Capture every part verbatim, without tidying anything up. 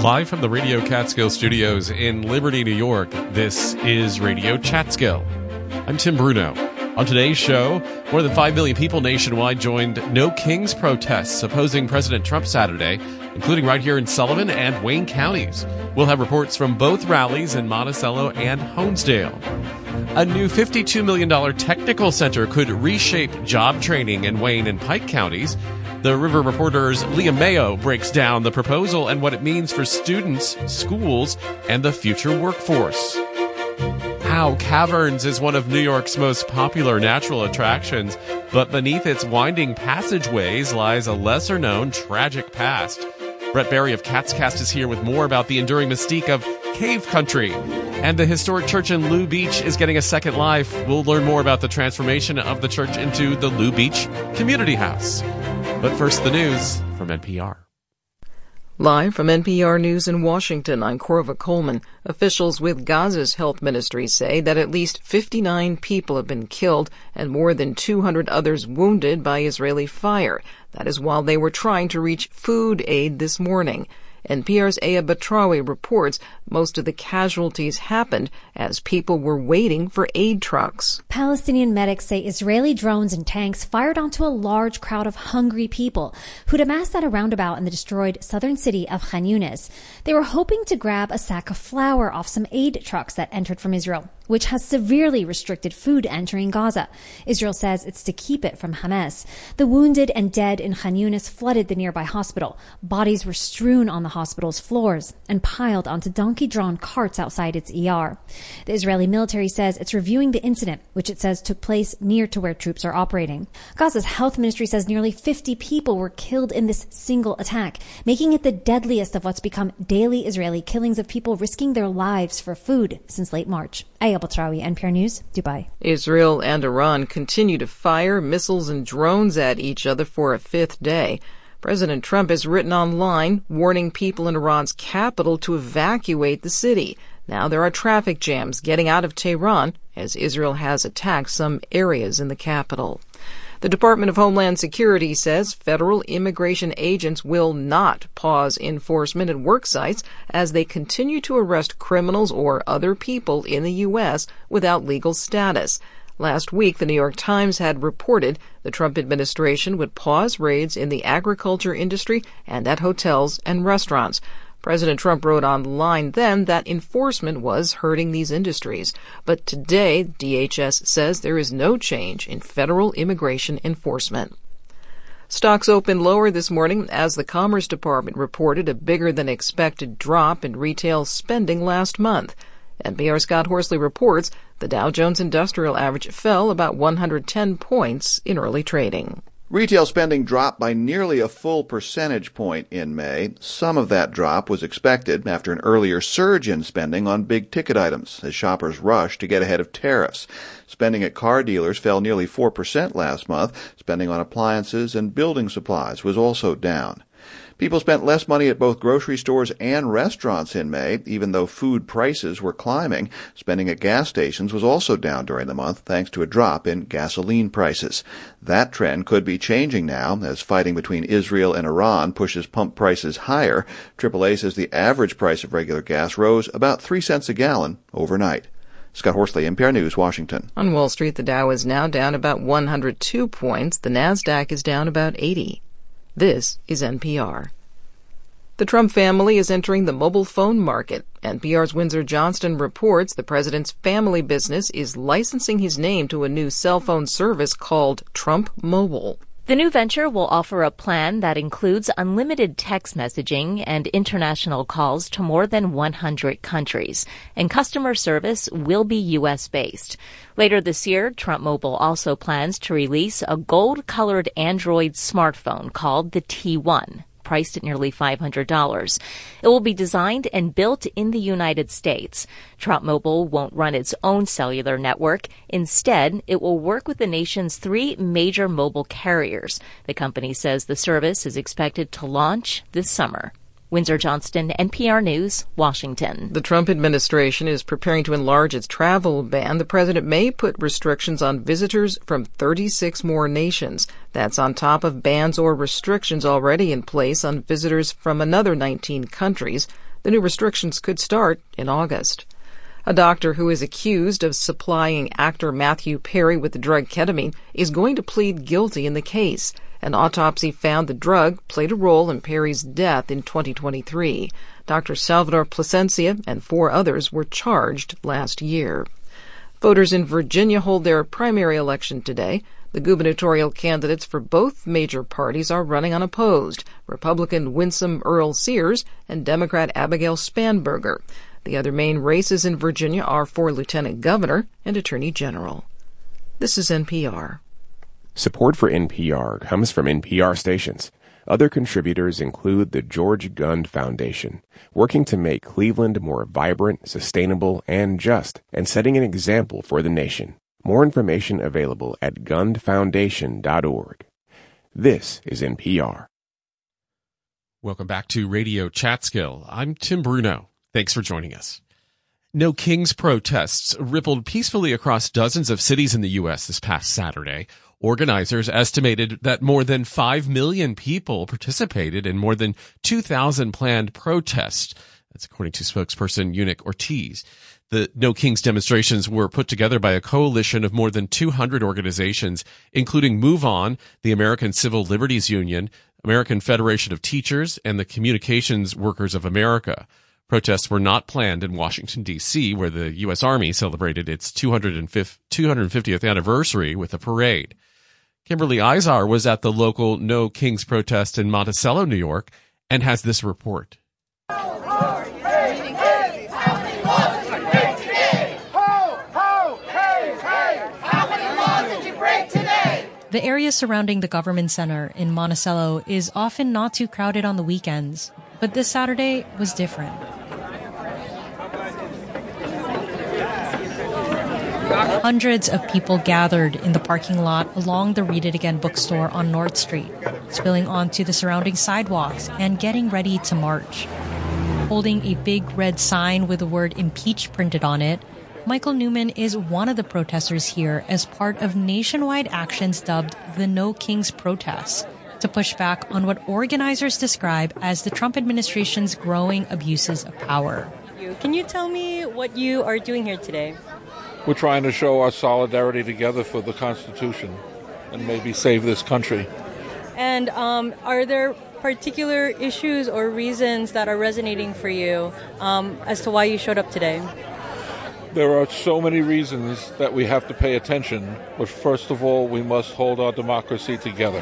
Live from the Radio Catskill studios in Liberty, New York, this is Radio Catskill. I'm Tim Bruno. On today's show, more than five million people nationwide joined No Kings protests opposing President Trump Saturday, including right here in Sullivan and Wayne counties. We'll have reports from both rallies in Monticello and Honesdale. A new fifty-two million dollars technical center could reshape job training in Wayne and Pike counties. The River Reporter's Leah Mayo breaks down the proposal and what it means for students, schools, and the future workforce. Howe Caverns is one of New York's most popular natural attractions, but beneath its winding passageways lies a lesser-known tragic past. Brett Berry of Catscast is here with more about the enduring mystique of cave country. And the historic church in Lou Beach is getting a second life. We'll learn more about the transformation of the church into the Lou Beach Community House. But first, the news from N P R. Live from N P R News in Washington, I'm Corva Coleman. Officials with Gaza's health ministry say that at least fifty-nine people have been killed and more than two hundred others wounded by Israeli fire. That is while they were trying to reach food aid this morning. N P R's Aya Batrawi reports most of the casualties happened as people were waiting for aid trucks. Palestinian medics say Israeli drones and tanks fired onto a large crowd of hungry people who'd amassed at a roundabout in the destroyed southern city of Khan Yunis. They were hoping to grab a sack of flour off some aid trucks that entered from Israel, which has severely restricted food entering Gaza. Israel says it's to keep it from Hamas. The wounded and dead in Khan Yunis flooded the nearby hospital. Bodies were strewn on the hospital's floors and piled onto donkey-drawn carts outside its E R. The Israeli military says it's reviewing the incident, which it says took place near to where troops are operating. Gaza's health ministry says nearly fifty people were killed in this single attack, making it the deadliest of what's become daily Israeli killings of people risking their lives for food since late March. Aya Batrawi, N P R News, Dubai. Israel and Iran continue to fire missiles and drones at each other for a fifth day. President Trump has written online warning people in Iran's capital to evacuate the city. Now there are traffic jams getting out of Tehran as Israel has attacked some areas in the capital. The Department of Homeland Security says federal immigration agents will not pause enforcement at work sites as they continue to arrest criminals or other people in the U S without legal status. Last week, the New York Times had reported the Trump administration would pause raids in the agriculture industry and at hotels and restaurants. President Trump wrote online then that enforcement was hurting these industries. But today, D H S says there is no change in federal immigration enforcement. Stocks opened lower this morning as the Commerce Department reported a bigger than expected drop in retail spending last month. N P R's Scott Horsley reports the Dow Jones Industrial Average fell about one hundred ten points in early trading. Retail spending dropped by nearly a full percentage point in May. Some of that drop was expected after an earlier surge in spending on big-ticket items as shoppers rushed to get ahead of tariffs. Spending at car dealers fell nearly four percent last month. Spending on appliances and building supplies was also down. People spent less money at both grocery stores and restaurants in May, even though food prices were climbing. Spending at gas stations was also down during the month, thanks to a drop in gasoline prices. That trend could be changing now, as fighting between Israel and Iran pushes pump prices higher. triple A says the average price of regular gas rose about three cents a gallon overnight. Scott Horsley, N P R News, Washington. On Wall Street, the Dow is now down about one hundred two points. The Nasdaq is down about eighty. This is N P R. The Trump family is entering the mobile phone market. N P R's Windsor Johnston reports the president's family business is licensing his name to a new cell phone service called Trump Mobile. The new venture will offer a plan that includes unlimited text messaging and international calls to more than one hundred countries, and customer service will be U S-based. Later this year, Trump Mobile also plans to release a gold-colored Android smartphone called the T one. Priced at nearly five hundred dollars. It will be designed and built in the United States. Trump Mobile won't run its own cellular network. Instead, it will work with the nation's three major mobile carriers. The company says the service is expected to launch this summer. Windsor Johnston, N P R News, Washington. The Trump administration is preparing to enlarge its travel ban. The president may put restrictions on visitors from thirty-six more nations. That's on top of bans or restrictions already in place on visitors from another nineteen countries. The new restrictions could start in August. A doctor who is accused of supplying actor Matthew Perry with the drug ketamine is going to plead guilty in the case. An autopsy found the drug played a role in Perry's death in twenty twenty-three. Doctor Salvador Plasencia and four others were charged last year. Voters in Virginia hold their primary election today. The gubernatorial candidates for both major parties are running unopposed, Republican Winsome Earl Sears and Democrat Abigail Spanberger. The other main races in Virginia are for lieutenant governor and attorney general. This is N P R. Support for N P R comes from N P R stations. Other contributors include the George Gund Foundation, working to make Cleveland more vibrant, sustainable, and just, and setting an example for the nation. More information available at gund foundation dot org. This is N P R. Welcome back to Radio Chatskill. I'm Tim Bruno. Thanks for joining us. No Kings protests rippled peacefully across dozens of cities in the U S this past Saturday. Organizers estimated that more than five million people participated in more than two thousand planned protests. That's according to spokesperson Eunice Ortiz. The No Kings demonstrations were put together by a coalition of more than two hundred organizations, including Move On, the American Civil Liberties Union, American Federation of Teachers, and the Communications Workers of America. Protests were not planned in Washington, D C, where the U S. Army celebrated its two hundred fiftieth anniversary with a parade. Kimberly Izar was at the local No Kings protest in Monticello, New York, and has this report. The area surrounding the government center in Monticello is often not too crowded on the weekends, but this Saturday was different. Hundreds of people gathered in the parking lot along the Read It Again bookstore on North Street, spilling onto the surrounding sidewalks and getting ready to march. Holding a big red sign with the word impeach printed on it, Michael Newman is one of the protesters here as part of nationwide actions dubbed the No Kings protests, to push back on what organizers describe as the Trump administration's growing abuses of power. Can you tell me what you are doing here today? We're trying to show our solidarity together for the Constitution and maybe save this country. And um, are there particular issues or reasons that are resonating for you um, as to why you showed up today? There are so many reasons that we have to pay attention, but first of all, we must hold our democracy together.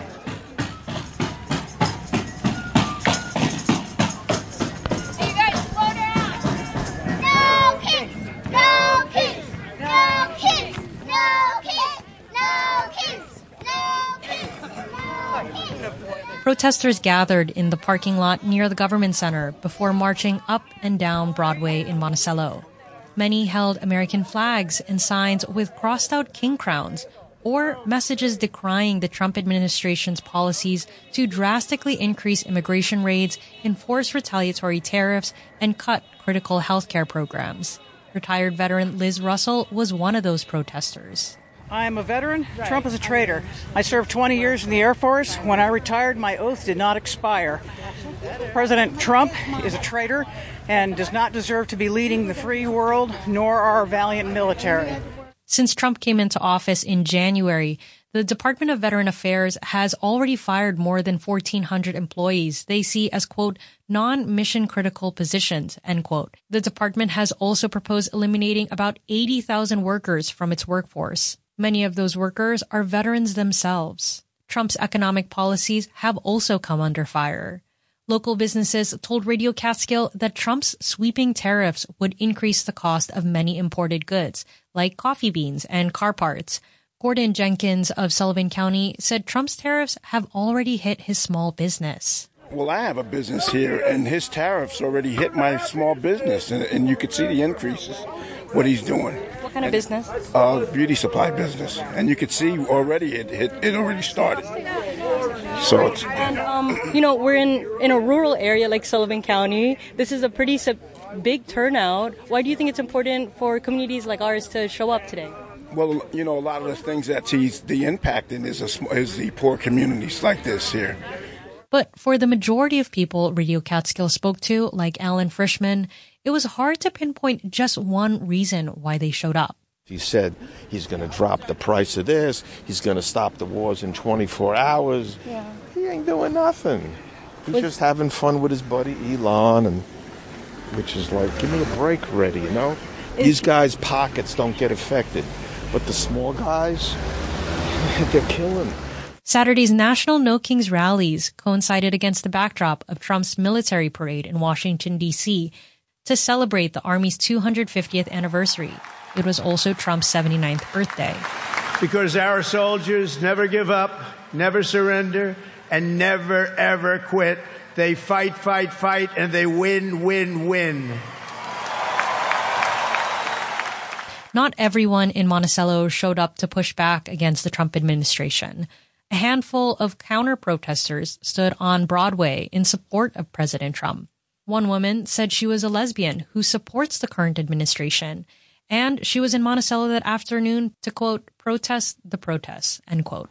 Protesters gathered in the parking lot near the government center before marching up and down Broadway in Monticello. Many held American flags and signs with crossed-out king crowns or messages decrying the Trump administration's policies to drastically increase immigration raids, enforce retaliatory tariffs, and cut critical healthcare programs. Retired veteran Liz Russell was one of those protesters. I'm a veteran. Trump is a traitor. I served twenty years in the Air Force. When I retired, my oath did not expire. President Trump is a traitor and does not deserve to be leading the free world, nor our valiant military. Since Trump came into office in January, the Department of Veteran Affairs has already fired more than fourteen hundred employees they see as, quote, non-mission critical positions, end quote. The department has also proposed eliminating about eighty thousand workers from its workforce. Many of those workers are veterans themselves. Trump's economic policies have also come under fire. Local businesses told Radio Catskill that Trump's sweeping tariffs would increase the cost of many imported goods, like coffee beans and car parts. Gordon Jenkins of Sullivan County said Trump's tariffs have already hit his small business. Well, I have a business here, and his tariffs already hit my small business, and, and you could see the increases, what he's doing. What kind of business? Uh, beauty supply business. And you could see already it, it, it already started. So it's... And, um, you know, we're in, in a rural area like Sullivan County. This is a pretty sub- big turnout. Why do you think it's important for communities like ours to show up today? Well, you know, a lot of the things that he's the impact in is, a, is the poor communities like this here. But for the majority of people Radio Catskill spoke to, like Alan Frischman, it was hard to pinpoint just one reason why they showed up. He said he's going to drop the price of this, he's going to stop the wars in twenty-four hours. Yeah. He ain't doing nothing. He's just having fun with his buddy Elon, and which is like, give me a break already, you know? These guys' pockets don't get affected, but the small guys, they're killing. Saturday's National No Kings rallies coincided against the backdrop of Trump's military parade in Washington, D C to celebrate the Army's two hundred fiftieth anniversary. It was also Trump's seventy-ninth birthday. Because our soldiers never give up, never surrender, and never, ever quit. They fight, fight, fight, and they win, win, win. Not everyone in Monticello showed up to push back against the Trump administration. A handful of counter-protesters stood on Broadway in support of President Trump. One woman said she was a lesbian who supports the current administration, and she was in Monticello that afternoon to, quote, protest the protests, end quote.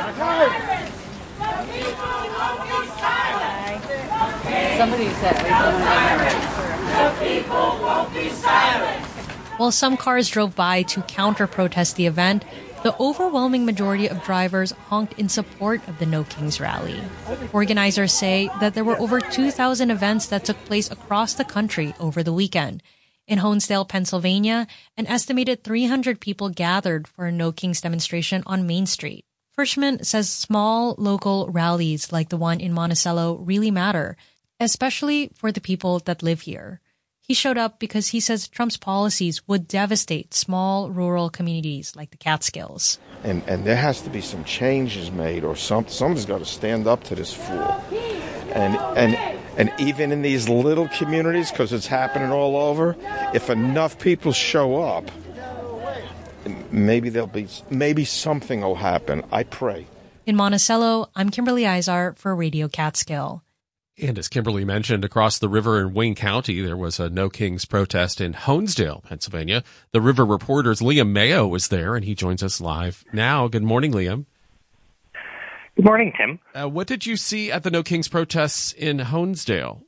Somebody said the people won't be silent. While some cars drove by to counter-protest the event, the overwhelming majority of drivers honked in support of the No Kings rally. Organizers say that there were over two thousand events that took place across the country over the weekend. In Honesdale, Pennsylvania, an estimated three hundred people gathered for a No Kings demonstration on Main Street. Frischman says small local rallies like the one in Monticello really matter, especially for the people that live here. He showed up because he says Trump's policies would devastate small rural communities like the Catskills. And and there has to be some changes made, or some, somebody's got to stand up to this fool. And and and even in these little communities, because it's happening all over, if enough people show up, maybe there'll be maybe something will happen. I pray. In Monticello, I'm Kimberly Izar for Radio Catskill. And as Kimberly mentioned, across the river in Wayne County, there was a No Kings protest in Honesdale, Pennsylvania. The River Reporter's Liam Mayo was there, and he joins us live now. Good morning, Liam. Good morning, Tim. Uh, what did you see at the No Kings protests in Honesdale?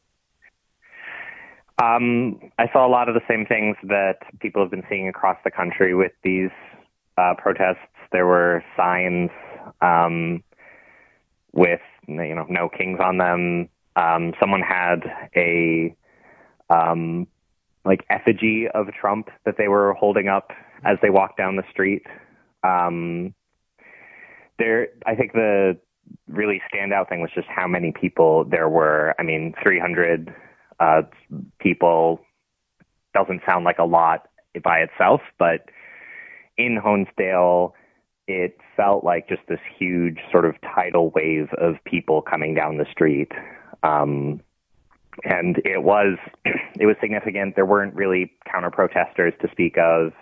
Um, I saw a lot of the same things that people have been seeing across the country with these uh, protests. There were signs um, with, you know, No Kings on them. Um, someone had a um, like effigy of Trump that they were holding up as they walked down the street. Um, there, I think the really standout thing was just how many people there were. I mean, three hundred uh, people doesn't sound like a lot by itself, but in Honesdale, it felt like just this huge sort of tidal wave of people coming down the street. Um, and it was, it was significant. There weren't really counter protesters to speak of.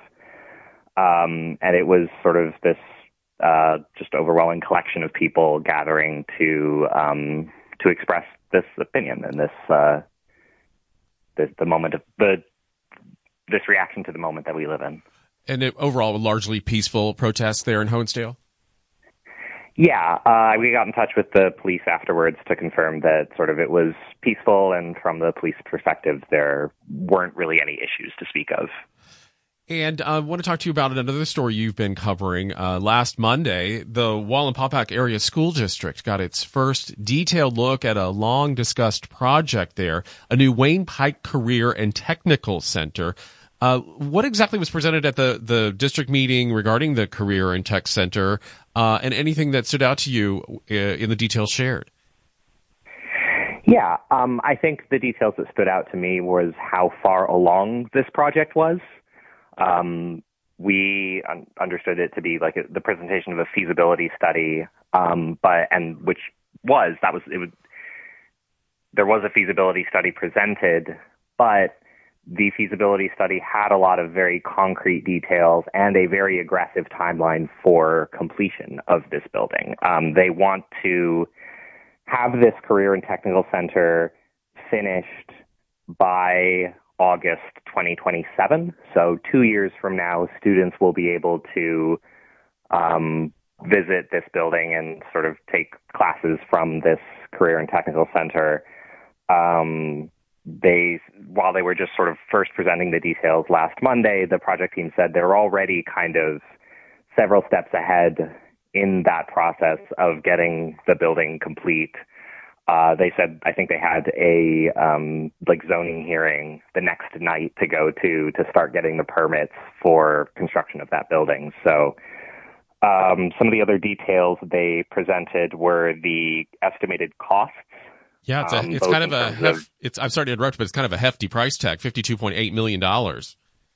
Um, and it was sort of this, uh, just overwhelming collection of people gathering to, um, to express this opinion and this, uh, this, the moment of the, this reaction to the moment that we live in. And it, overall, largely peaceful protests there in Honesdale? Yeah, uh, we got in touch with the police afterwards to confirm that sort of it was peaceful, and from the police perspective, there weren't really any issues to speak of. And I uh, want to talk to you about another story you've been covering. Uh, last Monday, the Wallenpaupack Area School District got its first detailed look at a long-discussed project there, a new Wayne Pike Career and Technical Center. Uh, what exactly was presented at the, the district meeting regarding the Career and Tech Center, uh, and anything that stood out to you uh, in the details shared? Yeah, um, I think the details that stood out to me was how far along this project was. Um, we un- understood it to be like a, the presentation of a feasibility study, um, but and which was that was it was there was a feasibility study presented, but the feasibility study had a lot of very concrete details and a very aggressive timeline for completion of this building. Um, they want to have this Career and Technical Center finished by August twenty twenty-seven. So two years from now, students will be able to um, visit this building and sort of take classes from this Career and Technical Center. Um, they, while they were just sort of first presenting the details last Monday, the project team said they're already kind of several steps ahead in that process of getting the building complete. Uh, they said, I think they had a um, like zoning hearing the next night to go to to start getting the permits for construction of that building. So um, some of the other details they presented were the estimated costs. Yeah, it's, a, um, it's kind of a, hef, of, it's, I'm sorry to interrupt, but it's kind of a hefty price tag, fifty-two point eight million dollars.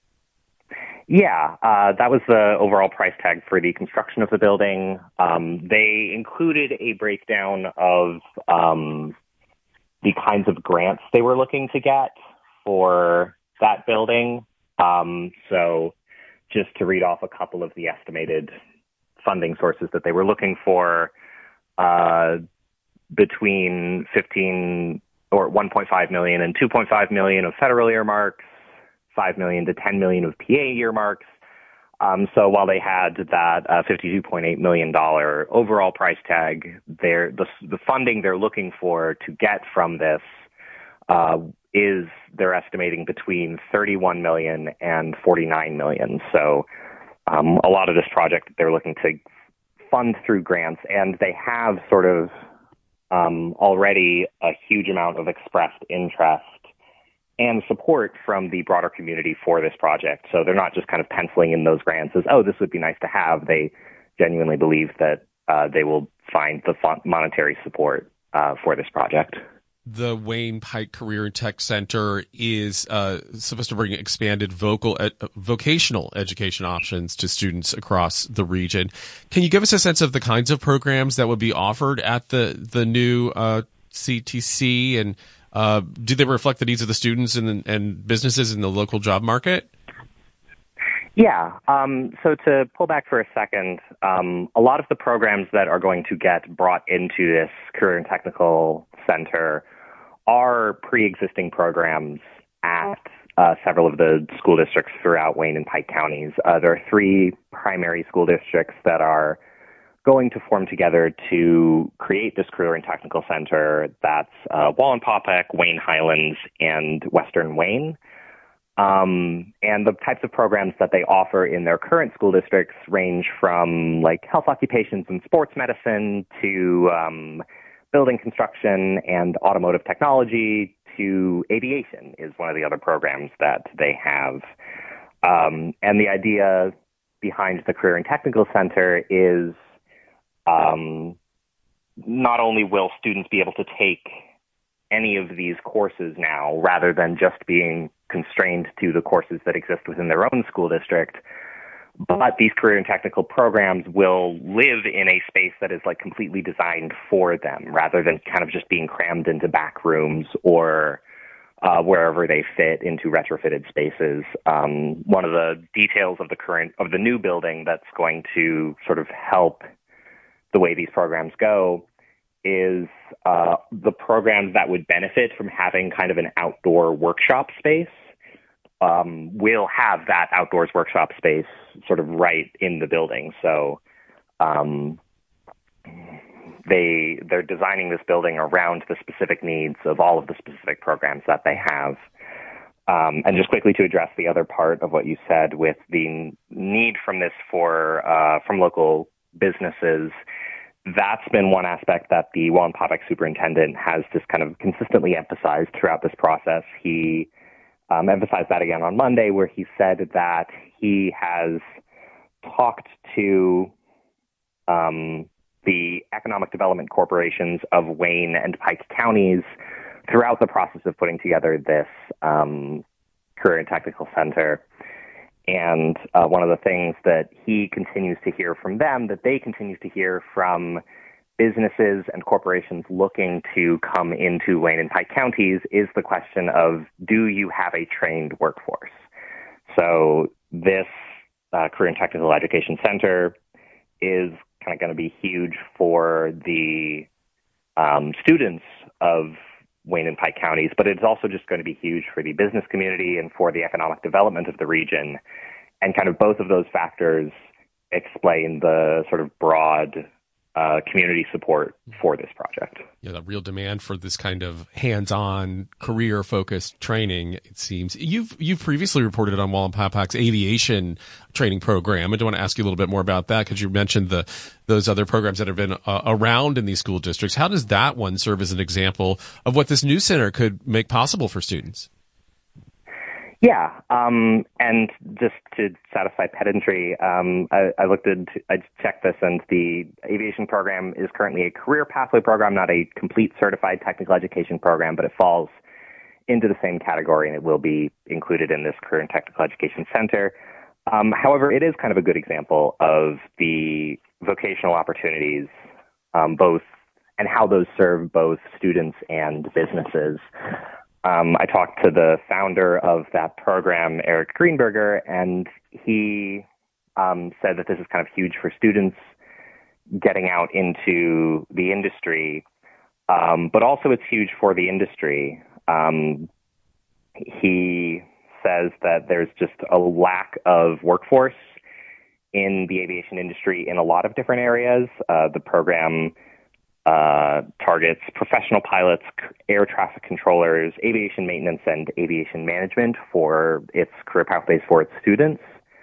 Yeah, uh, that was the overall price tag for the construction of the building. Um, they included a breakdown of um, the kinds of grants they were looking to get for that building. Um, so just to read off a couple of the estimated funding sources that they were looking for, uh, between fifteen or one point five million and two point five million of federal earmarks, five million to ten million of P A earmarks. Um, so while they had that uh, fifty-two point eight million dollars overall price tag, the, the funding they're looking for to get from this uh, is they're estimating between thirty-one million dollars and forty-nine million dollars. So um, a lot of this project they're looking to fund through grants, and they have sort of um, already a huge amount of expressed interest and support from the broader community for this project. So they're not just kind of penciling in those grants as, oh, this would be nice to have. They genuinely believe that uh, they will find the monetary support uh, for this project. The Wayne Pike Career and Tech Center is uh, supposed to bring expanded vocal ed- vocational education options to students across the region. Can you give us a sense of the kinds of programs that would be offered at the, the new uh, C T C, and Uh, do they reflect the needs of the students and, and businesses in the local job market? Yeah. Um, so to pull back for a second, um, a lot of the programs that are going to get brought into this Career and Technical Center are pre-existing programs at uh, several of the school districts throughout Wayne and Pike counties. Uh, there are three primary school districts that are going to form together to create this Career and Technical Center. That's uh, Wallenpaupack, Wayne Highlands, and Western Wayne. Um, and the types of programs that they offer in their current school districts range from like health occupations and sports medicine to um, building construction and automotive technology to aviation is one of the other programs that they have. Um, and the idea behind the Career and Technical Center is Um, not only will students be able to take any of these courses now, rather than just being constrained to the courses that exist within their own school district, but these career and technical programs will live in a space that is like completely designed for them, rather than kind of just being crammed into back rooms or uh, wherever they fit into retrofitted spaces. Um, one of the details of the current of the new building that's going to sort of help the way these programs go is uh, the programs that would benefit from having kind of an outdoor workshop space um, will have that outdoors workshop space sort of right in the building. So um, they, they're designing this building around the specific needs of all of the specific programs that they have. Um, and just quickly to address the other part of what you said with the need from this for uh, from local businesses, that's been one aspect that the Wallenpaupack superintendent has just kind of consistently emphasized throughout this process. He um, emphasized that again on Monday, where he said that he has talked to um, the economic development corporations of Wayne and Pike counties throughout the process of putting together this um, Career and Technical Center. And uh, one of the things that he continues to hear from them, that they continue to hear from businesses and corporations looking to come into Wayne and Pike counties, is the question of, do you have a trained workforce? So this uh, Career and Technical Education Center is kind of going to be huge for the um, students of Wayne and Pike counties, but it's also just going to be huge for the business community and for the economic development of the region. And kind of both of those factors explain the sort of broad uh, community support for this project. Yeah, the real demand for this kind of hands-on, career-focused training, it seems. You've you've previously reported on Wallenpaupack's aviation training program. I do want to ask you a little bit more about that because you mentioned the those other programs that have been uh, around in these school districts. How does that one serve as an example of what this new center could make possible for students? Yeah, um, and just to satisfy pedantry, um, I, I looked at, I checked this, and the aviation program is currently a career pathway program, not a complete certified technical education program, but it falls into the same category, and it will be included in this Career and Technical Education Center. Um, however, it is kind of a good example of the vocational opportunities, um, both, and how those serve both students and businesses. Um, I talked to the founder of that program, Eric Greenberger, and he um, said that this is kind of huge for students getting out into the industry, um, but also it's huge for the industry. Um, he says that there's just a lack of workforce in the aviation industry in a lot of different areas. Uh, the program Uh, targets professional pilots, air traffic controllers, aviation maintenance, and aviation management for its career pathways for its students.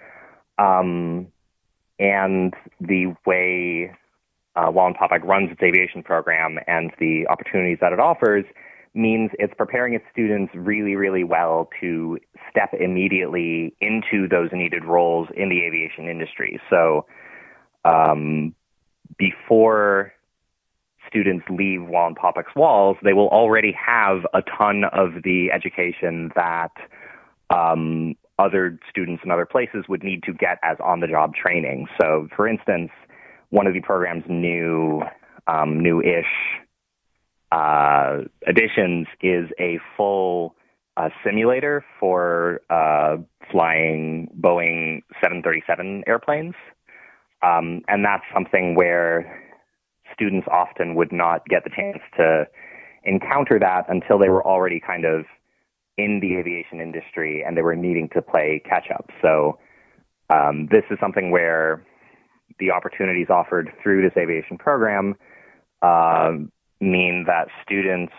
Um, and the way uh, Wallenpaupack runs its aviation program and the opportunities that it offers means it's preparing its students really, really well to step immediately into those needed roles in the aviation industry. So um, before students leave Wallenpaupack's walls, they will already have a ton of the education that um, other students in other places would need to get as on-the-job training. So, for instance, one of the program's new, um, new-ish uh, additions is a full uh, simulator for uh, flying Boeing seven thirty-seven airplanes, um, and that's something where students often would not get the chance to encounter that until they were already kind of in the aviation industry and they were needing to play catch up. So um, this is something where the opportunities offered through this aviation program uh, mean that students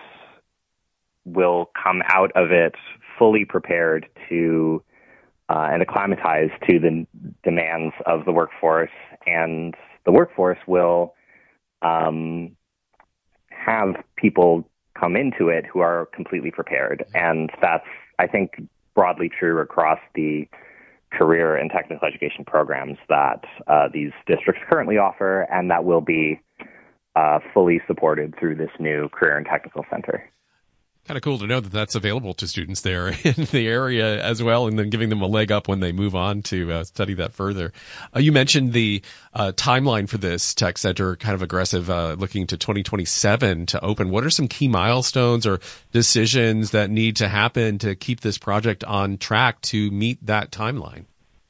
will come out of it fully prepared to uh, and acclimatized to the demands of the workforce, and the workforce will Um, have people come into it who are completely prepared. And that's, I think, broadly true across the career and technical education programs that uh, these districts currently offer, and that will be uh, fully supported through this new Career and Technical Center. Kind of cool to know that that's available to students there in the area as well, and then giving them a leg up when they move on to uh, study that further. Uh, you mentioned the uh, timeline for this tech center, kind of aggressive, uh, looking to twenty twenty-seven to open. What are some key milestones or decisions that need to happen to keep this project on track to meet that timeline?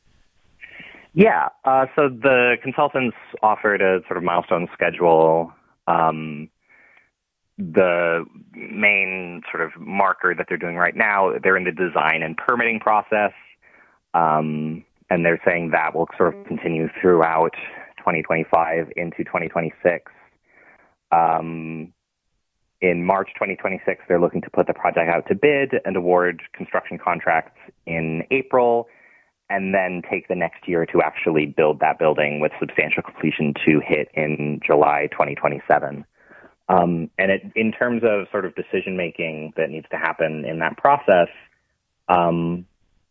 Yeah, uh, so the consultants offered a sort of milestone schedule. Um, The main sort of marker that they're doing right now, they're in the design and permitting process, um, and they're saying that will sort of continue throughout twenty twenty-five into twenty twenty-six. Um, in March twenty twenty-six, they're looking to put the project out to bid and award construction contracts in April, and then take the next year to actually build that building with substantial completion to hit in July twenty twenty-seven. Um, and it, in terms of sort of decision-making that needs to happen in that process, um,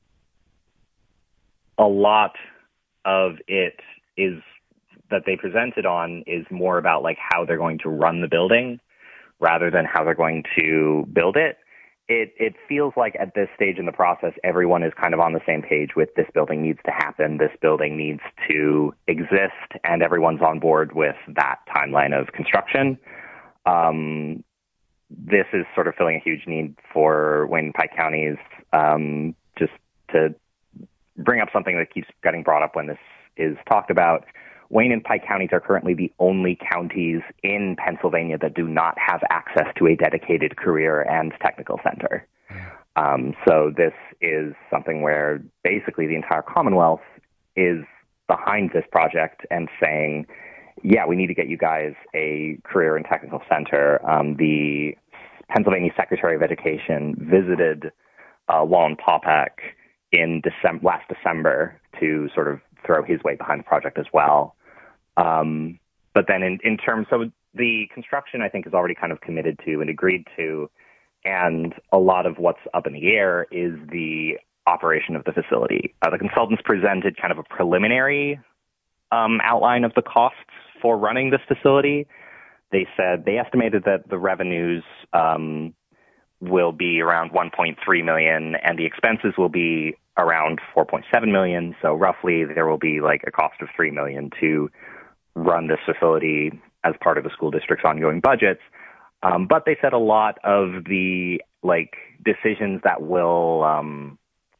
a lot of it is that they presented on is more about like how they're going to run the building rather than how they're going to build it. It, it feels like at this stage in the process, everyone is kind of on the same page with this building needs to happen, this building needs to exist, and everyone's on board with that timeline of construction. Um, this is sort of filling a huge need for Wayne and Pike counties. Um, just to bring up something that keeps getting brought up when this is talked about, Wayne and Pike counties are currently the only counties in Pennsylvania that do not have access to a dedicated career and technical center. Um, so this is something where basically the entire Commonwealth is behind this project and saying, yeah, we need to get you guys a career and technical center. Um, the Pennsylvania Secretary of Education visited uh, Wallen Paupack in December, last December to sort of throw his weight behind the project as well. Um, but then in, in terms of the construction, I think is already kind of committed to and agreed to. And a lot of what's up in the air is the operation of the facility. Uh, the consultants presented kind of a preliminary um, outline of the costs for running this facility. They said they estimated that the revenues um, will be around one point three million dollars and the expenses will be around four point seven million dollars. So roughly there will be like a cost of three million dollars to run this facility as part of the school district's ongoing budgets. Um, but they said a lot of the like decisions that will um,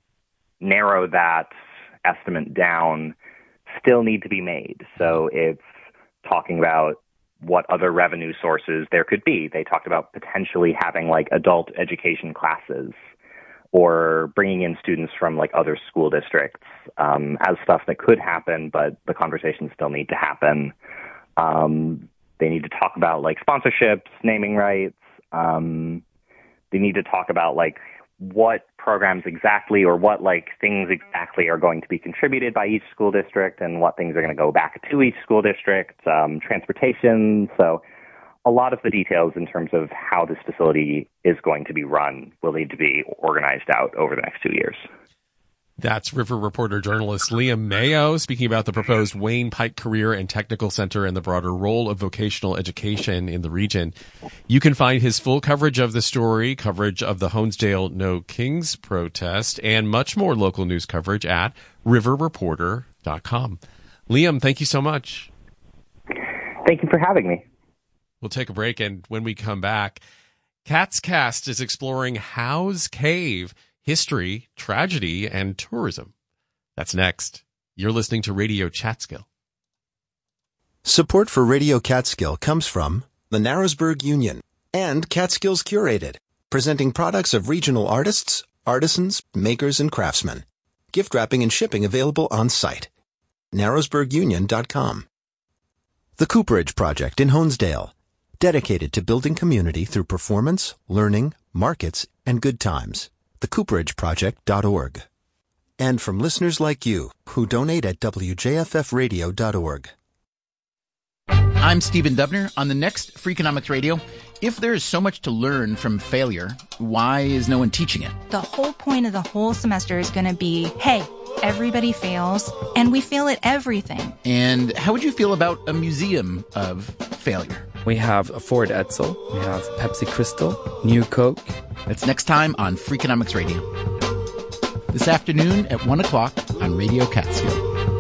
narrow that estimate down still need to be made. So it's talking about what other revenue sources there could be. They talked about potentially having like adult education classes or bringing in students from like other school districts um, as stuff that could happen, but the conversations still need to happen. Um, they need to talk about like sponsorships, naming rights. Um, they need to talk about like what programs exactly or what like things exactly are going to be contributed by each school district and what things are going to go back to each school district, um, transportation. So a lot of the details in terms of how this facility is going to be run will need to be organized out over the next two years. That's River Reporter journalist Liam Mayo speaking about the proposed Wayne Pike Career and Technical Center and the broader role of vocational education in the region. You can find his full coverage of the story, coverage of the Honesdale No Kings protest, and much more local news coverage at river reporter dot com. Liam, thank you so much. Thank you for having me. We'll take a break, and when we come back, Cats Cast is exploring Howe's Cave, history, tragedy, and tourism. That's next. You're listening to Radio Catskill. Support for Radio Catskill comes from the Narrowsburg Union and Catskills Curated, presenting products of regional artists, artisans, makers, and craftsmen. Gift wrapping and shipping available on site. narrowsburg union dot com. The Cooperage Project in Honesdale, dedicated to building community through performance, learning, markets, and good times. the cooperage project dot org. And from listeners like you who donate at w j f f radio dot org. I'm Stephen Dubner. On the next Freakonomics Radio, if there is so much to learn from failure, why is no one teaching it? The whole point of the whole semester is going to be, hey, everybody fails, and we fail at everything. And how would you feel about a museum of failure? We have a Ford Edsel, we have Pepsi Crystal, New Coke. That's next time on Freakonomics Radio. This afternoon at one o'clock on Radio Catskill.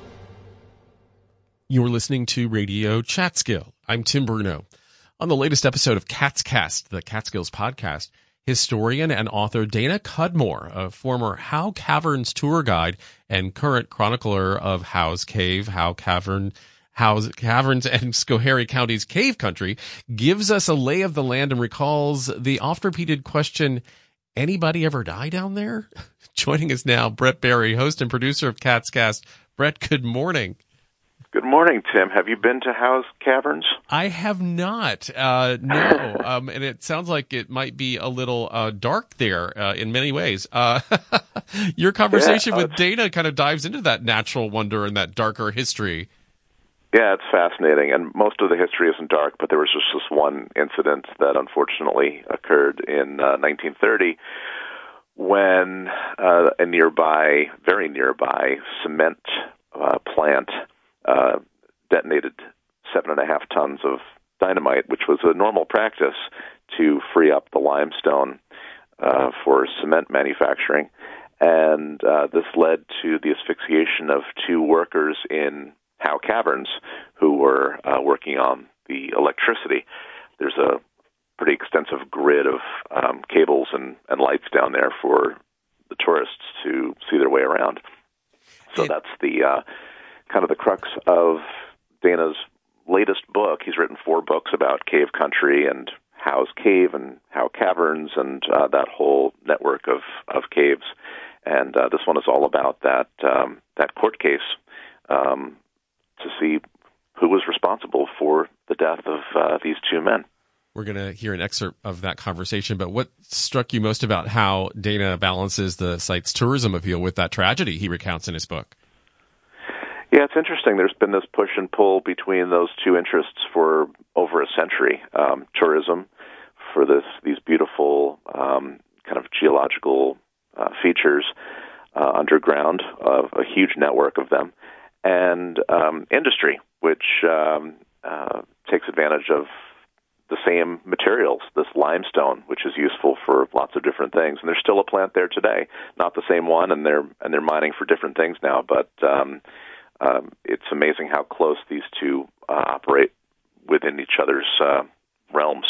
You're listening to Radio Catskill. I'm Tim Bruno. On the latest episode of Cats Cast, the Catskills podcast, historian and author Dana Cudmore, a former Howe Caverns tour guide and current chronicler of Howe's Cave, Howe Cavern, Howe's Caverns and Schoharie County's cave country, gives us a lay of the land and recalls the oft-repeated question, anybody ever die down there? Joining us now, Brett Barry, host and producer of Cats Cast. Brett, good morning. Good morning, Tim. Have you been to Howe's Caverns? I have not. Uh, no. um, and it sounds like it might be a little uh, dark there uh, in many ways. Uh, your conversation yeah, uh, with Dana kind of dives into that natural wonder and that darker history. Yeah, it's fascinating. And most of the history isn't dark, but there was just this one incident that unfortunately occurred in uh, nineteen thirty when uh, a nearby, very nearby cement uh, plant Uh, detonated seven and a half tons of dynamite, which was a normal practice to free up the limestone uh, for cement manufacturing. And uh, this led to the asphyxiation of two workers in Howe Caverns who were uh, working on the electricity. There's a pretty extensive grid of um, cables and, and lights down there for the tourists to see their way around. So that's the uh, kind of the crux of Dana's latest book. He's written four books about cave country and Howe's Cave and Howe Caverns and uh, that whole network of, of caves. And uh, this one is all about that um, that court case um, to see who was responsible for the death of uh, these two men. We're going to hear an excerpt of that conversation, but what struck you most about how Dana balances the site's tourism appeal with that tragedy he recounts in his book? Yeah, it's interesting. There's been this push and pull between those two interests for over a century. Um, tourism for this these beautiful um, kind of geological uh, features uh, underground, uh, a huge network of them, and um, industry, which um, uh, takes advantage of the same materials, this limestone, which is useful for lots of different things. And there's still a plant there today, not the same one, and they're and they're mining for different things now. But um, um, it's amazing how close these two uh, operate within each other's uh, realms.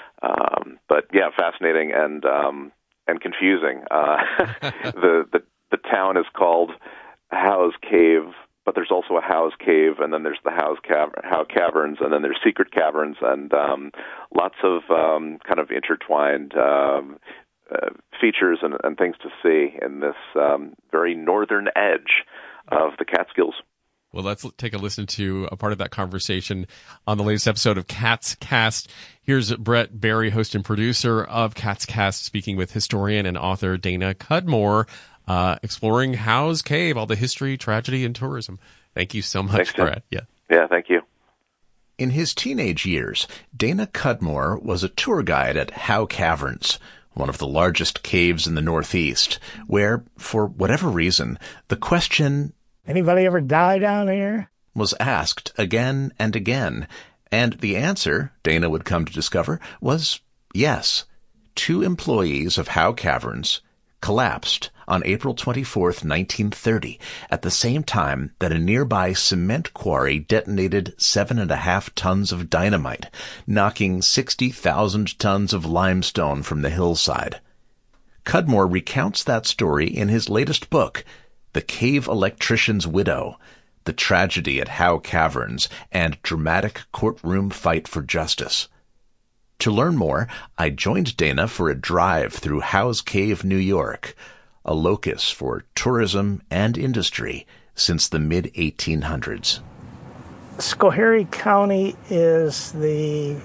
Um, but yeah, fascinating and um, and confusing. Uh, the, the the town is called Howe's Cave, but there's also a Howe's Cave, and then there's the Howe's Cav- Howe Caverns, and then there's secret caverns, and um, lots of um, kind of intertwined um, uh, features and, and things to see in this um, very northern edge of the Catskills. Well, let's take a listen to a part of that conversation on the latest episode of Cats Cast. Here's Brett Barry, host and producer of Cats Cast, speaking with historian and author Dana Cudmore, uh, exploring Howe's Cave, all the history, tragedy, and tourism. Thank you so much, Thanks, Brett. Yeah. Yeah, thank you. In his teenage years, Dana Cudmore was a tour guide at Howe Caverns, one of the largest caves in the Northeast, where, for whatever reason, the question, "Anybody ever die down here?" was asked again and again, and the answer, Dana would come to discover, was yes. Two employees of Howe Caverns collapsed on April twenty-fourth, nineteen thirty, at the same time that a nearby cement quarry detonated seven and a half tons of dynamite, knocking sixty thousand tons of limestone from the hillside. Cudmore recounts that story in his latest book, The Cave Electrician's Widow, The Tragedy at Howe Caverns, and Dramatic Courtroom Fight for Justice. To learn more, I joined Dana for a drive through Howe's Cave, New York, a locus for tourism and industry since the mid eighteen hundreds. Schoharie County is the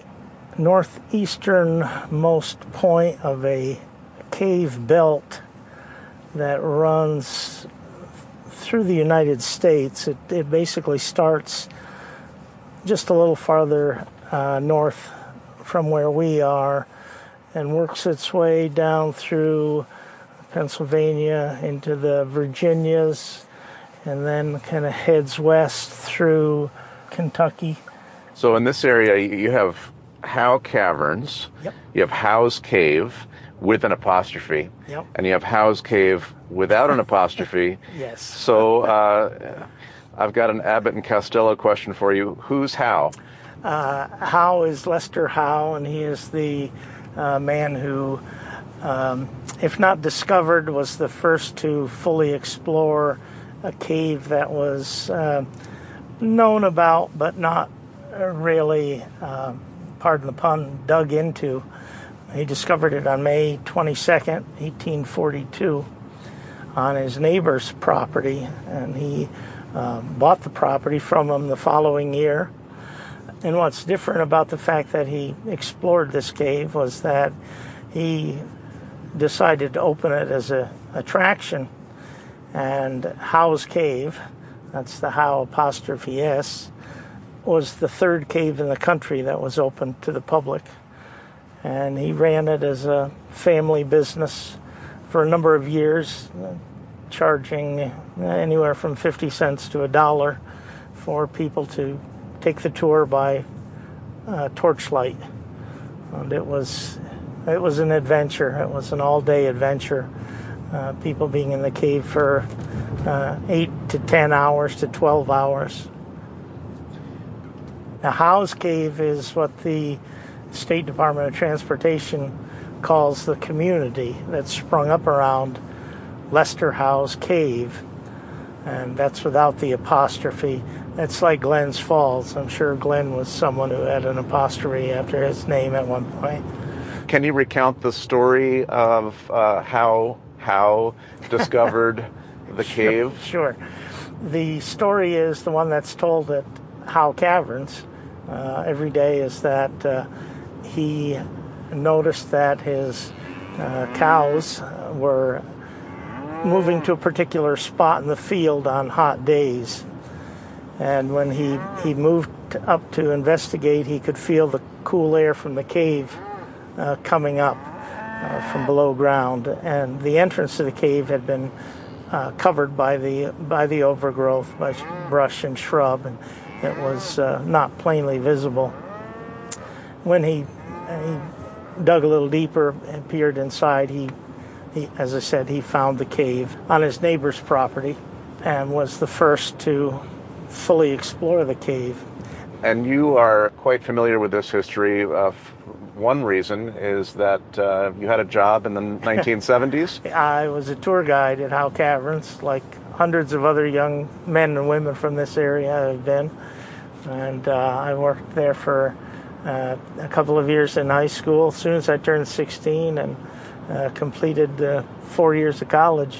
northeasternmost point of a cave belt that runs through the United States. It, it basically starts just a little farther uh, north from where we are and works its way down through Pennsylvania into the Virginias, and then kind of heads west through Kentucky. So in this area, you have Howe Caverns, yep. You have Howe's Cave with an apostrophe, yep. and you have Howe's Cave without an apostrophe. Yes. So uh, I've got an Abbott and Costello question for you. Who's Howe? Uh, Howe is Lester Howe, and he is the uh, man who, um, if not discovered, was the first to fully explore a cave that was uh, known about but not really, uh, pardon the pun, dug into. He discovered it on May twenty-second, eighteen forty-two, on his neighbor's property, and he uh, bought the property from him the following year. And what's different about the fact that he explored this cave was that he decided to open it as an attraction. And Howe's Cave, that's the Howe apostrophe S, was the third cave in the country that was open to the public. And he ran it as a family business for a number of years, charging anywhere from fifty cents to a dollar for people to take the tour by uh, torchlight. And it was it was an adventure. It was an all-day adventure. Uh, people being in the cave for uh, eight to ten hours to twelve hours. Now, Howe's Cave is what the State Department of Transportation calls the community that's sprung up around Lester Howe's Cave, and that's without the apostrophe. It's like Glens Falls. I'm sure Glenn was someone who had an apostrophe after his name at one point. Can you recount the story of uh, how Howe discovered the cave? Sure. sure. the story is the one that's told at Howe Caverns uh, every day is that uh, he noticed that his uh, cows were moving to a particular spot in the field on hot days. And when he, he moved up to investigate, he could feel the cool air from the cave uh, coming up uh, from below ground. And the entrance to the cave had been uh, covered by the by the overgrowth, by brush and shrub, and it was uh, not plainly visible. When he, he dug a little deeper and peered inside, he, he, as I said, he found the cave on his neighbor's property and was the first to fully explore the cave. And you are quite familiar with this history. Uh, one reason is that uh, you had a job in the nineteen seventies. I was a tour guide at Howe Caverns, like hundreds of other young men and women from this area have been. And uh, I worked there for uh, a couple of years in high school, as soon as I turned sixteen, and uh, completed uh, four years of college.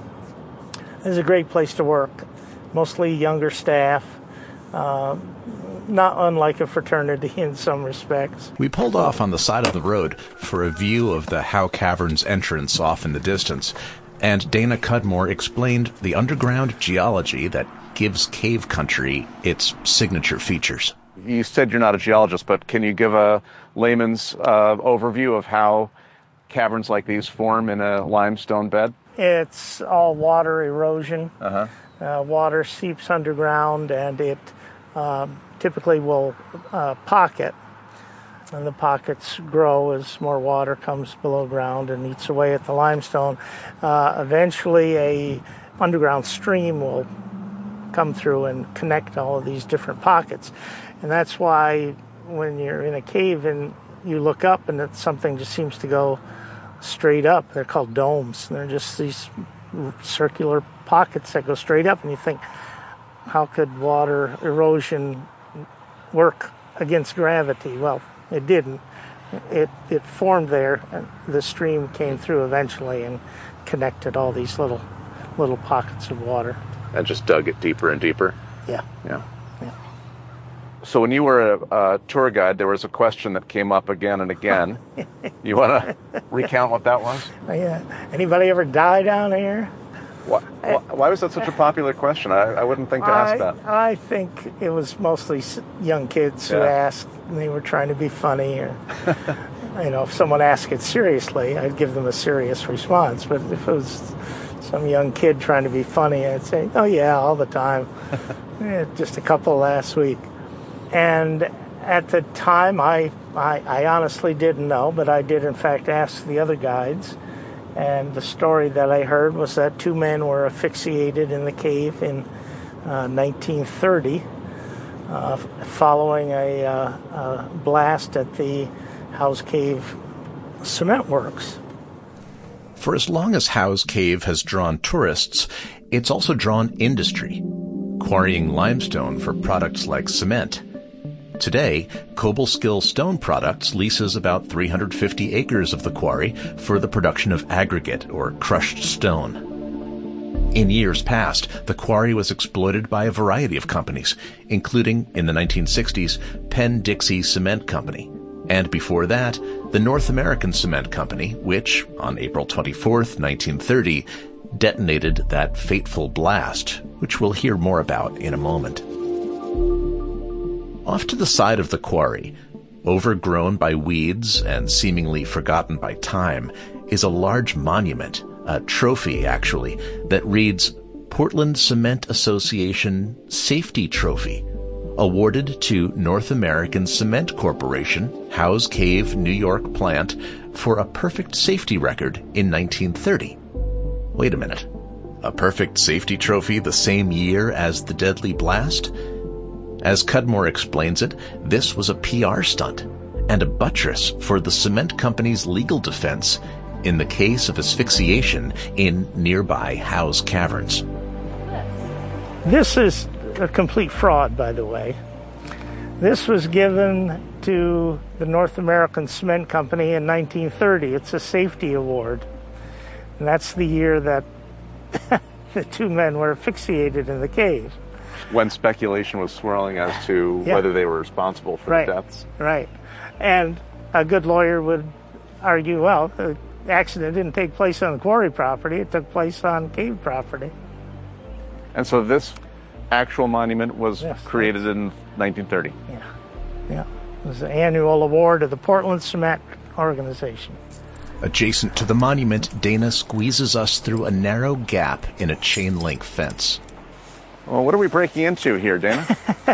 It was a great place to work. Mostly younger staff, uh, not unlike a fraternity in some respects. We pulled off on the side of the road for a view of the Howe Caverns entrance off in the distance, and Dana Cudmore explained the underground geology that gives cave country its signature features. You said you're not a geologist, but can you give a layman's uh, overview of how caverns like these form in a limestone bed? It's all water erosion. Uh-huh. Uh, water seeps underground, and it um, typically will uh, pocket. And the pockets grow as more water comes below ground and eats away at the limestone. Uh, eventually, a underground stream will come through and connect all of these different pockets. And that's why when you're in a cave and you look up and it, something just seems to go straight up, they're called domes. They're just these circular pockets that go straight up, and you think, how could water erosion work against gravity? Well, it didn't. It it formed there, and the stream came through eventually and connected all these little little pockets of water. And just dug it deeper and deeper? Yeah. Yeah. yeah. So when you were a, a tour guide, there was a question that came up again and again. You want to recount what that was? Yeah. Anybody ever die down here? Why, why was that such a popular question? I, I wouldn't think to ask I, that. I think it was mostly young kids who Yeah. asked, and they were trying to be funny. Or, you know, if someone asked it seriously, I'd give them a serious response. But if it was some young kid trying to be funny, I'd say, oh, yeah, all the time. Yeah, just a couple last week. And at the time, I, I, I honestly didn't know, but I did, in fact, ask the other guides. And the story that I heard was that two men were asphyxiated in the cave in uh, nineteen thirty uh, following a, uh, a blast at the Howe's Cave cement works. For as long as Howe's Cave has drawn tourists, it's also drawn industry, quarrying limestone for products like cement. Today, Cobleskill Stone Products leases about three hundred fifty acres of the quarry for the production of aggregate or crushed stone. In years past, the quarry was exploited by a variety of companies, including, in the nineteen sixties, Penn-Dixie Cement Company, and before that, the North American Cement Company, which, on April twenty-fourth, nineteen thirty, detonated that fateful blast, which we'll hear more about in a moment. Off to the side of the quarry, overgrown by weeds and seemingly forgotten by time, is a large monument, a trophy actually, that reads Portland Cement Association Safety Trophy, awarded to North American Cement Corporation, Howe's Cave, New York plant, for a perfect safety record in nineteen thirty. Wait a minute. A perfect safety trophy the same year as the deadly blast? As Cudmore explains it, this was a P R stunt and a buttress for the cement company's legal defense in the case of asphyxiation in nearby Howe's Caverns. This is a complete fraud, by the way. This was given to the North American Cement Company in nineteen thirty. It's a safety award. And that's the year that the two men were asphyxiated in the cave. When speculation was swirling as to Yeah. whether they were responsible for Right. the deaths. Right. And a good lawyer would argue, well, the accident didn't take place on the quarry property, it took place on cave property. And so this actual monument was Yes, created in nineteen thirty. Yeah. Yeah. It was an annual award of the Portland Cement Organization. Adjacent to the monument, Dana squeezes us through a narrow gap in a chain link fence. Well, what are we breaking into here, Dana?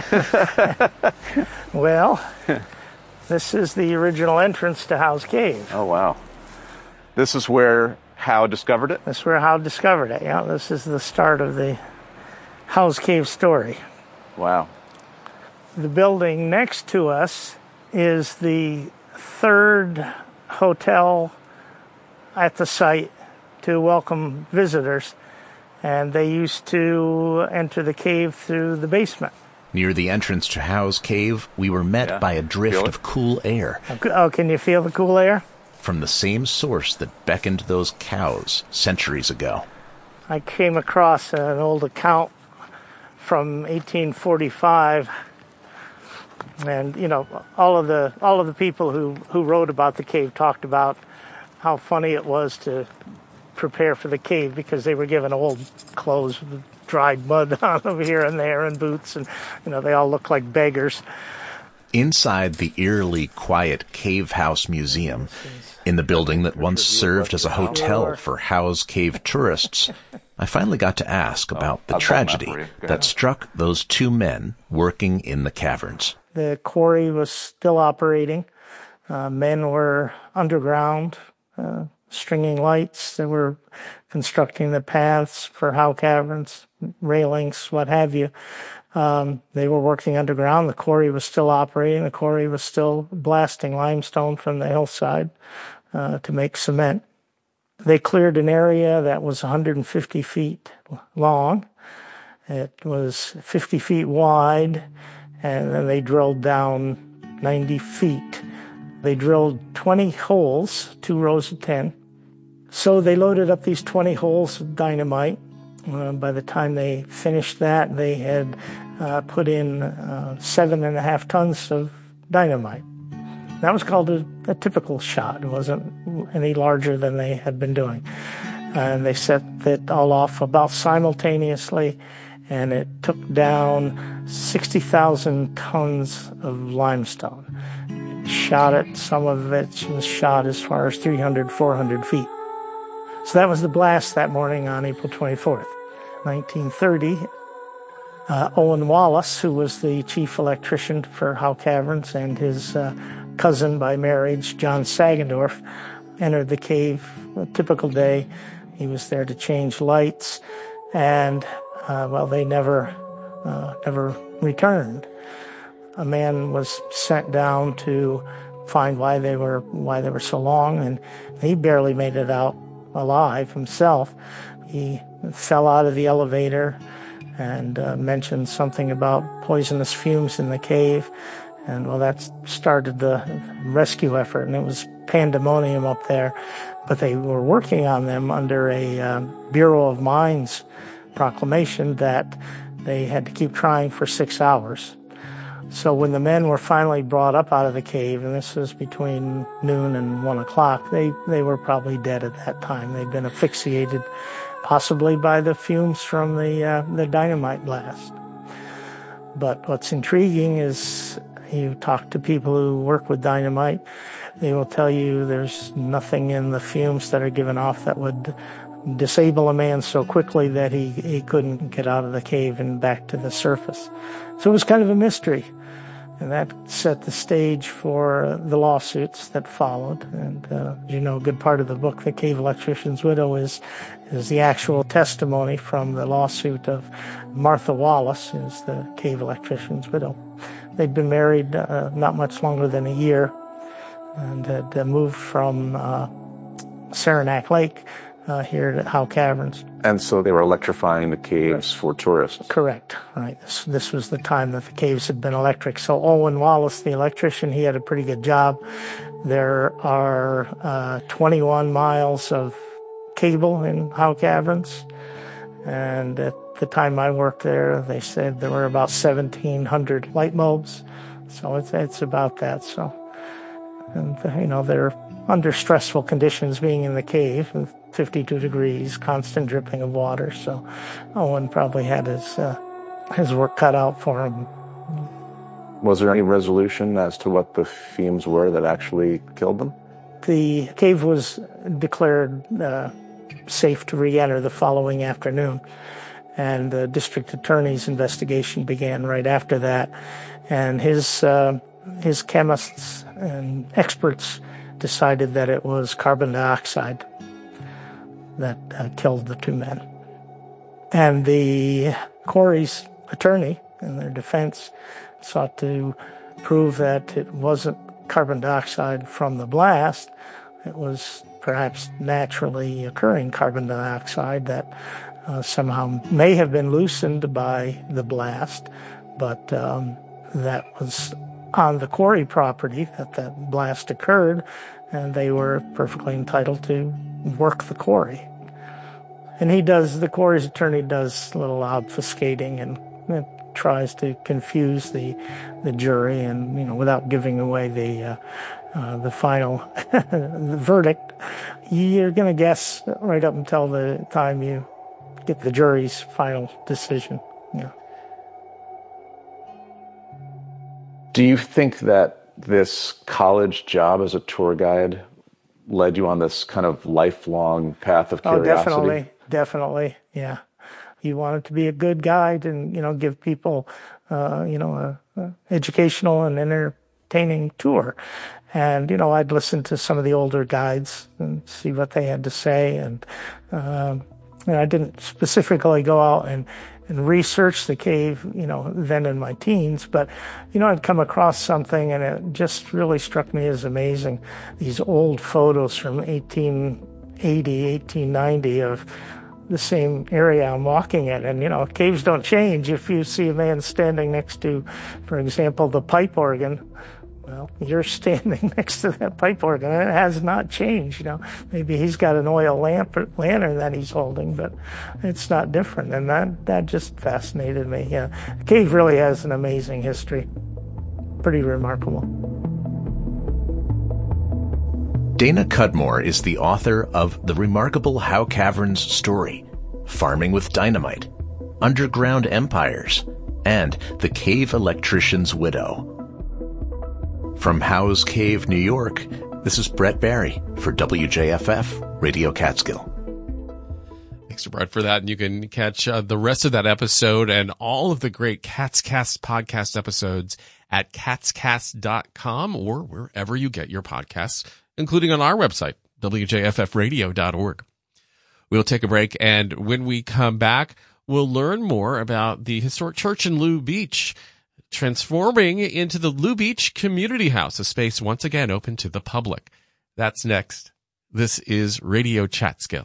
Well, this is the original entrance to Howe's Cave. Oh, wow. This is where Howe discovered it? This is where Howe discovered it, yeah. This is the start of the Howe's Cave story. Wow. The building next to us is the third hotel at the site to welcome visitors, and they used to enter the cave through the basement. Near the entrance to Howe's Cave, we were met Yeah. by a drift Feel it? of cool air Oh, can you feel the cool air? from the same source that beckoned those cows centuries ago. I came across an old account from eighteen forty-five, and you know, all of the all of the people who who wrote about the cave talked about how funny it was to prepare for the cave because they were given old clothes with dried mud on them here and there and boots, and you know, they all looked like beggars. Inside the eerily quiet Cave House Museum, in the building that once served as a hotel for Howe's Cave tourists, I finally got to ask about the I'll solve that tragedy for you. Go that ahead. struck those two men working in the caverns. The quarry was still operating. Uh, men were underground, uh, stringing lights. They were constructing the paths for Howe Caverns, railings, what have you. Um, they were working underground. The quarry was still operating. The quarry was still blasting limestone from the hillside uh, to make cement. They cleared an area that was one hundred fifty feet long. It was fifty feet wide, and then they drilled down ninety feet. They drilled twenty holes, two rows of ten. So they loaded up these twenty holes with dynamite. Uh, by the time they finished that, they had uh, put in uh, seven and a half tons of dynamite. That was called a, a typical shot. It wasn't any larger than they had been doing. And they set it all off about simultaneously, and it took down sixty thousand tons of limestone. It shot it, some of it was shot as far as three hundred, four hundred feet. So that was the blast that morning on April twenty-fourth, nineteen thirty. Uh, Owen Wallace, who was the chief electrician for Howe Caverns, and his uh, cousin by marriage, John Sagendorf, entered the cave a typical day. He was there to change lights, and, uh, well, they never, uh, never returned. A man was sent down to find why they were, why they were so long, and he barely made it out alive himself. He fell out of the elevator and uh, mentioned something about poisonous fumes in the cave. And, well, that started the rescue effort, and it was pandemonium up there. But they were working on them under a uh, Bureau of Mines proclamation that they had to keep trying for six hours. So when the men were finally brought up out of the cave, and this was between noon and one o'clock, they, they were probably dead at that time. They'd been asphyxiated, possibly by the fumes from the uh, the dynamite blast. But what's intriguing is you talk to people who work with dynamite, they will tell you there's nothing in the fumes that are given off that would disable a man so quickly that he, he couldn't get out of the cave and back to the surface. So it was kind of a mystery. And that set the stage for the lawsuits that followed. And, uh, as you know, a good part of the book, The Cave Electrician's Widow, is is the actual testimony from the lawsuit of Martha Wallace, who's the cave electrician's widow. They'd been married uh, not much longer than a year and had uh, moved from uh, Saranac Lake uh, here to Howe Caverns. And so they were electrifying the caves for tourists. Correct. Right. This, this was the time that the caves had been electric. So Owen Wallace, the electrician, he had a pretty good job. There are uh, twenty-one miles of cable in Howe Caverns, And at the time I worked there, they said there were about seventeen hundred light bulbs. So it's, it's about that. So, and, you know, they're under stressful conditions being in the cave, fifty-two degrees, constant dripping of water. So Owen probably had his, uh, his work cut out for him. Was there any resolution as to what the fumes were that actually killed them? The cave was declared uh, safe to re-enter the following afternoon, and the district attorney's investigation began right after that. And his uh, his chemists and experts decided that it was carbon dioxide that uh, killed the two men. And the quarry's attorney, in their defense, sought to prove that it wasn't carbon dioxide from the blast. It was perhaps naturally occurring carbon dioxide that uh, somehow may have been loosened by the blast, but um, that was on the quarry property that that blast occurred, and they were perfectly entitled to work the quarry. And he does, the quarry's attorney does a little obfuscating and it tries to confuse the the jury, and you know, without giving away the uh, uh, the final the verdict, you're going to guess right up until the time you get the jury's final decision. Yeah. Do you think that this college job as a tour guide led you on this kind of lifelong path of curiosity? Oh, definitely, definitely, yeah. You wanted to be a good guide and, you know, give people, uh, you know, a, a educational and entertaining tour. And, you know, I'd listen to some of the older guides and see what they had to say. And, um, you know, I didn't specifically go out and, and research the cave, you know, then in my teens, but, you know, I'd come across something and it just really struck me as amazing. These old photos from eighteen eighty, eighteen ninety of the same area I'm walking in. And, you know, caves don't change. If you see a man standing next to, for example, the pipe organ, well, you're standing next to that pipe organ, and it has not changed. You know, maybe he's got an oil lamp or lantern that he's holding, but it's not different. And that, that just fascinated me. Yeah. The cave really has an amazing history. Pretty remarkable. Dana Cudmore is the author of The Remarkable Howe Caverns Story, Farming with Dynamite, Underground Empires, and The Cave Electrician's Widow. From Howe's Cave, New York, this is Brett Barry for W J F F Radio Catskill. Thanks to Brett for that. And you can catch uh, the rest of that episode and all of the great CatsCast podcast episodes at catscast dot com or wherever you get your podcasts, including on our website, W J F F radio dot org. We'll take a break, and when we come back, we'll learn more about the historic church in Lou Beach, transforming into the Lou Beach Community House, a space once again open to the public. That's next. This is Radio Chatskill.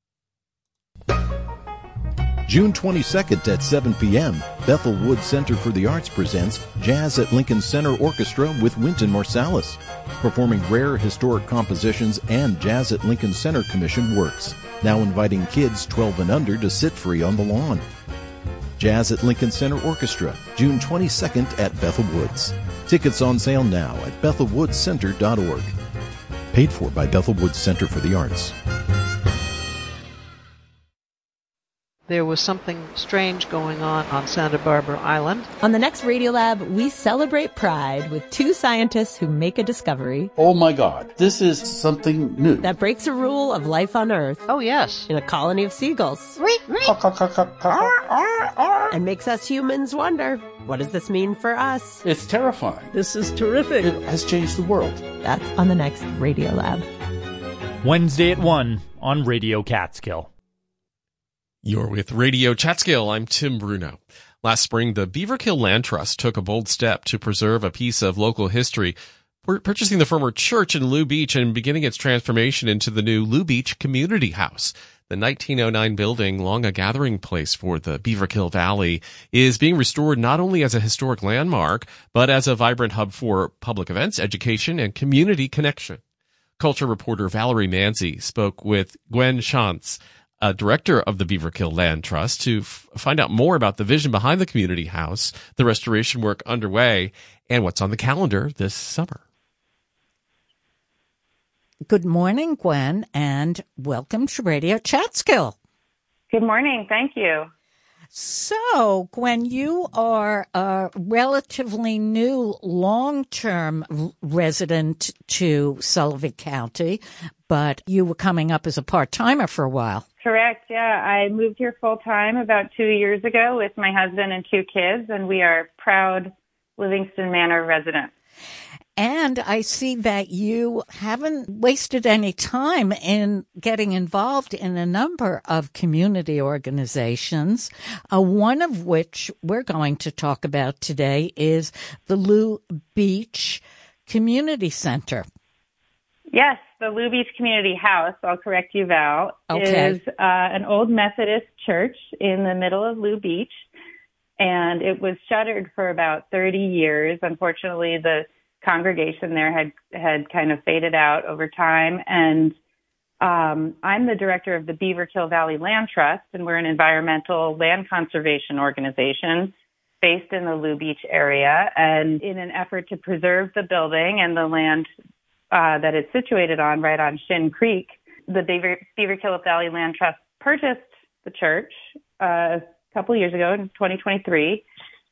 June twenty-second at seven p.m., Bethel Woods Center for the Arts presents Jazz at Lincoln Center Orchestra with Wynton Marsalis, performing rare historic compositions and Jazz at Lincoln Center Commission works, now inviting kids twelve and under to sit free on the lawn. Jazz at Lincoln Center Orchestra, June twenty-second at Bethel Woods. Tickets on sale now at bethel woods center dot org. Paid for by Bethel Woods Center for the Arts. There was something strange going on on Santa Barbara Island. On the next Radiolab, we celebrate Pride with two scientists who make a discovery. Oh my God, this is something new. That breaks a rule of life on Earth. Oh yes. In a colony of seagulls. And makes us humans wonder, what does this mean for us? It's terrifying. This is terrific. It has changed the world. That's on the next Radiolab. Wednesday at one on Radio Catskill. You're with Radio Chatskill. I'm Tim Bruno. Last spring, the Beaverkill Land Trust took a bold step to preserve a piece of local history, purchasing the former church in Lou Beach and beginning its transformation into the new Lou Beach Community House. The nineteen oh nine building, long a gathering place for the Beaverkill Valley, is being restored not only as a historic landmark, but as a vibrant hub for public events, education, and community connection. Culture reporter Valerie Manzi spoke with Gwen Shantz, uh, director of the Beaverkill Land Trust, to f- find out more about the vision behind the community house, the restoration work underway, and what's on the calendar this summer. Good morning, Gwen, and welcome to Radio Chatskill. Good morning. Thank you. So, Gwen, you are a relatively new long-term r- resident to Sullivan County, but you were coming up as a part-timer for a while. Correct. Yeah, I moved here full-time about two years ago with my husband and two kids, and we are proud Livingston Manor residents. And I see that you haven't wasted any time in getting involved in a number of community organizations, uh, one of which we're going to talk about today is the Lou Beach Community Center. Yes, the Lou Beach Community House, I'll correct you, Val, okay. is uh, an old Methodist church in the middle of Lou Beach, and it was shuttered for about thirty years. Unfortunately, the congregation there had had kind of faded out over time, and um, I'm the director of the Beaverkill Valley Land Trust, and we're an environmental land conservation organization based in the Lou Beach area. And in an effort to preserve the building and the land uh, that it's situated on, right on Shin Creek, the Beaver, Beaverkill Valley Land Trust purchased the church uh, a couple years ago in twenty twenty-three.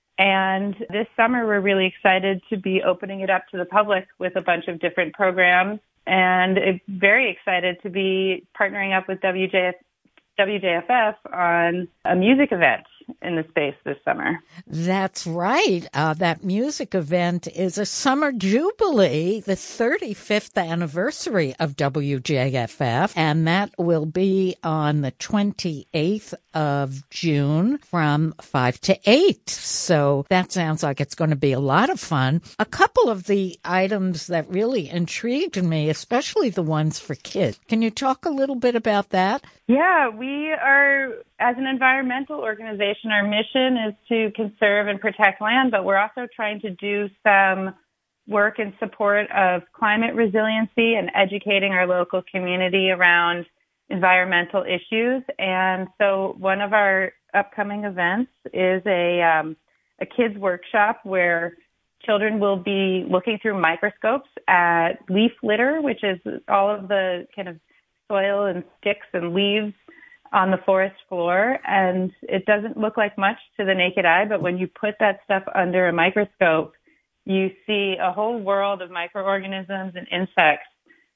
And this summer, we're really excited to be opening it up to the public with a bunch of different programs, and very excited to be partnering up with W J F, W J F F on a music event in the space this summer. That's right. Uh, that music event is a summer jubilee, the thirty-fifth anniversary of W J F F, and that will be on the twenty-eighth of June from five to eight. So that sounds like it's going to be a lot of fun. A couple of the items that really intrigued me, especially the ones for kids. Can you talk a little bit about that? Yeah, we are, as an environmental organization, our mission is to conserve and protect land, but we're also trying to do some work in support of climate resiliency and educating our local community around environmental issues. And so one of our upcoming events is a um, a kids workshop where children will be looking through microscopes at leaf litter, which is all of the kind of soil and sticks and leaves on the forest floor. And it doesn't look like much to the naked eye, but when you put that stuff under a microscope, you see a whole world of microorganisms and insects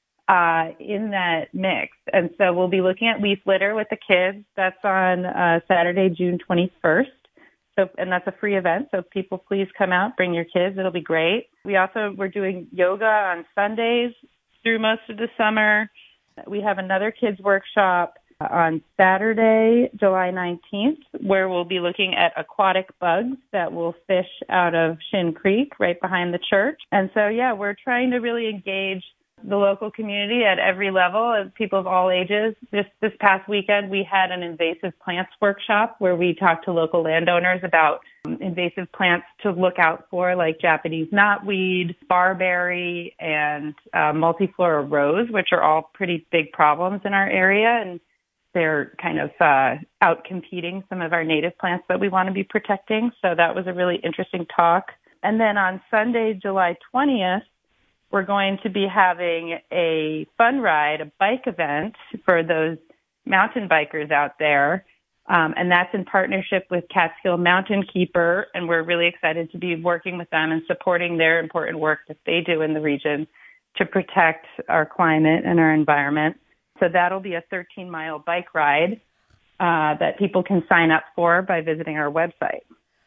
uh, in that mix. And so we'll be looking at leaf litter with the kids. That's on uh, Saturday, June twenty-first. So, and that's a free event. So people please come out, bring your kids. It'll be great. We also, we're doing yoga on Sundays through most of the summer. We have another kids workshop on Saturday, July nineteenth, where we'll be looking at aquatic bugs that will fish out of Shin Creek right behind the church. And so, yeah, we're trying to really engage the local community at every level, as people of all ages. Just this past weekend, we had an invasive plants workshop where we talked to local landowners about invasive plants to look out for, like Japanese knotweed, barberry, and uh, multiflora rose, which are all pretty big problems in our area. And they're kind of uh, out-competing some of our native plants that we want to be protecting. So that was a really interesting talk. And then on Sunday, July twentieth, we're going to be having a fun ride, a bike event for those mountain bikers out there. Um, and that's in partnership with Catskill Mountain Keeper. And we're really excited to be working with them and supporting their important work that they do in the region to protect our climate and our environment. So that'll be a thirteen mile bike ride uh, that people can sign up for by visiting our website.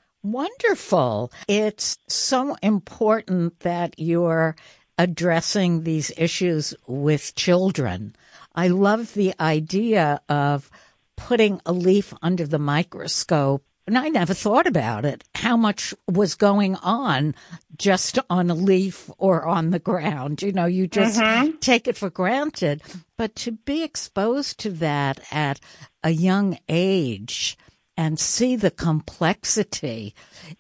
Wonderful. It's so important that you're addressing these issues with children. I love the idea of putting a leaf under the microscope. And I never thought about it, how much was going on just on a leaf or on the ground. You know, you just mm-hmm. take it for granted. But to be exposed to that at a young age and see the complexity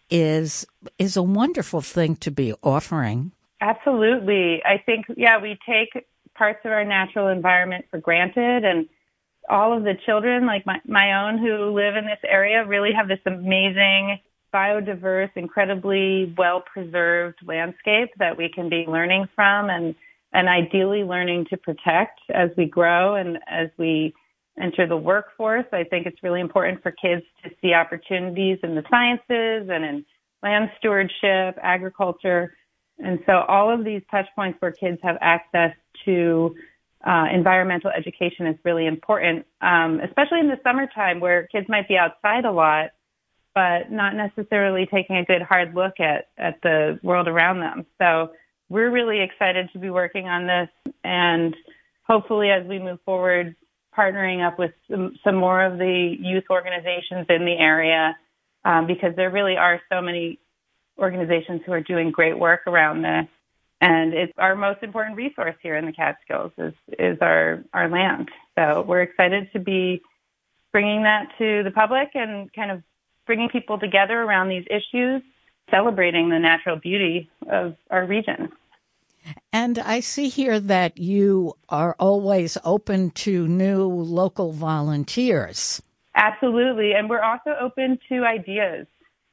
is is a wonderful thing to be offering. Absolutely. I think, yeah, we take parts of our natural environment for granted, and all of the children, like my, my own who live in this area, really have this amazing, biodiverse, incredibly well-preserved landscape that we can be learning from and, and ideally learning to protect as we grow and as we enter the workforce. I think it's really important for kids to see opportunities in the sciences and in land stewardship, agriculture. And so all of these touch points where kids have access to uh, environmental education is really important, um, especially in the summertime where kids might be outside a lot, but not necessarily taking a good hard look at, at the world around them. So we're really excited to be working on this, and hopefully as we move forward, partnering up with some, some more of the youth organizations in the area, um, because there really are so many organizations who are doing great work around this. And it's our most important resource here in the Catskills is, is our, our land. So we're excited to be bringing that to the public and kind of bringing people together around these issues, celebrating the natural beauty of our region. And I see here that you are always open to new local volunteers. Absolutely. And we're also open to ideas.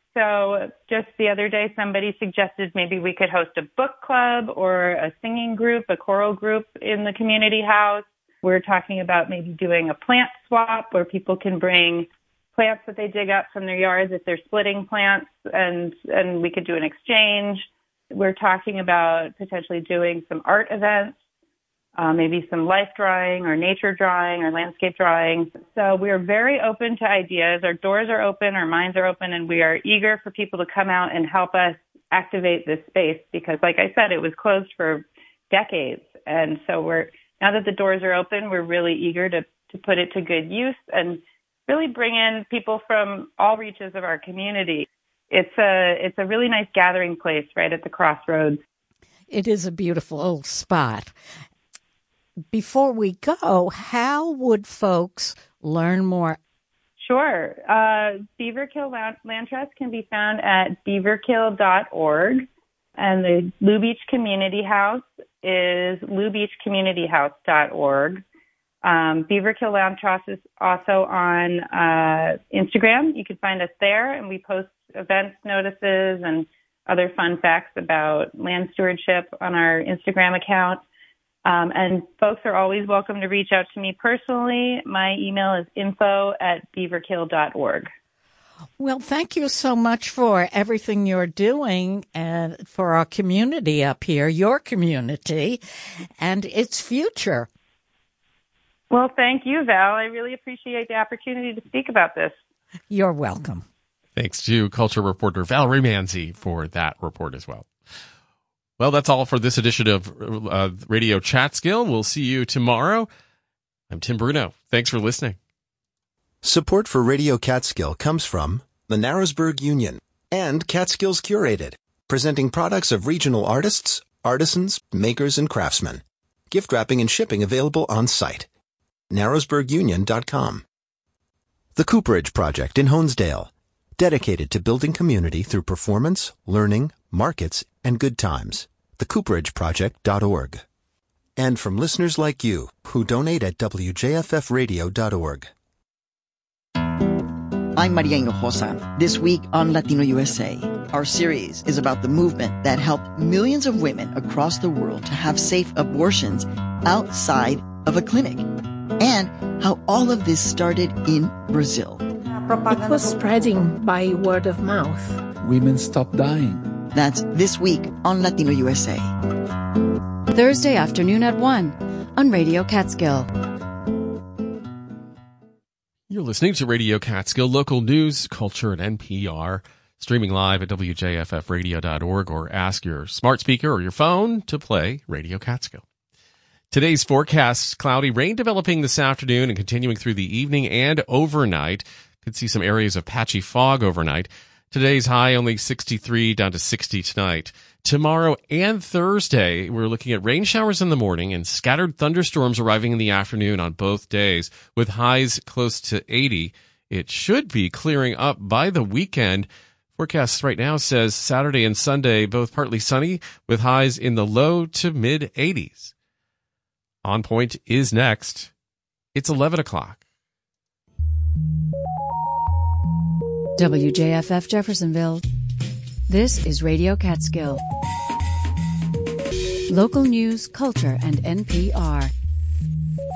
So just the other day, somebody suggested maybe we could host a book club or a singing group, a choral group in the community house. We're talking about maybe doing a plant swap where people can bring plants that they dig up from their yards if they're splitting plants, and, and we could do an exchange. We're talking about potentially doing some art events, uh, maybe some life drawing or nature drawing or landscape drawing. So we are very open to ideas. Our doors are open, our minds are open, and we are eager for people to come out and help us activate this space because, like I said, it was closed for decades. And so we're now that the doors are open, we're really eager to, to put it to good use and really bring in people from all reaches of our community. It's a it's a really nice gathering place right at the crossroads. It is a beautiful spot. Before we go, how would folks learn more? Sure. Uh, Beaverkill Land, Land Trust can be found at beaverkill dot org, and the Lou Beach Community House is lou beach community house dot org. Um, Beaverkill Land Trust is also on uh, Instagram. You can find us there, and we post events notices and other fun facts about land stewardship on our Instagram account. Um, and folks are always welcome to reach out to me personally. My email is info at beaverkill dot org. Well, thank you so much for everything you're doing and for our community up here, your community, and its future. Well, thank you, Val. I really appreciate the opportunity to speak about this. You're welcome. Thanks to culture reporter Valerie Manzi for that report as well. Well, that's all for this edition of uh, Radio Catskill. We'll see you tomorrow. I'm Tim Bruno. Thanks for listening. Support for Radio Catskill comes from the Narrowsburg Union and Catskills Curated, presenting products of regional artists, artisans, makers, and craftsmen. Gift wrapping and shipping available on site. narrowsburg union dot com. The Cooperage Project in Honesdale, dedicated to building community through performance, learning, markets, and good times. the cooperage project dot org. And from listeners like you who donate at w j f f radio dot org. I'm Maria Hinojosa. This week on Latino U S A, our series is about the movement that helped millions of women across the world to have safe abortions outside of a clinic, and how all of this started in Brazil. It was spreading by word of mouth. Women stopped dying. That's this week on Latino U S A. Thursday afternoon at one on Radio Catskill. You're listening to Radio Catskill, local news, culture, and N P R. Streaming live at w j f f radio dot org, or ask your smart speaker or your phone to play Radio Catskill. Today's forecast: cloudy, rain developing this afternoon and continuing through the evening and overnight. Could see some areas of patchy fog overnight. Today's high only sixty-three, down to sixty tonight. Tomorrow and Thursday, we're looking at rain showers in the morning and scattered thunderstorms arriving in the afternoon on both days, with highs close to eighty. It should be clearing up by the weekend. Forecast right now says Saturday and Sunday both partly sunny, with highs in the low to mid eighties. On Point is next. It's eleven o'clock. W J F F Jeffersonville. This is Radio Catskill. Local news, culture, and N P R.